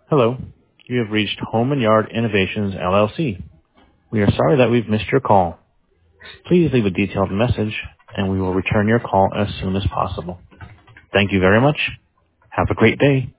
Hello. You have reached Home and Yard Innovations, LLC. We are sorry that we've missed your call. Please leave a detailed message, and we will return your call as soon as possible. Thank you very much. Have a great day.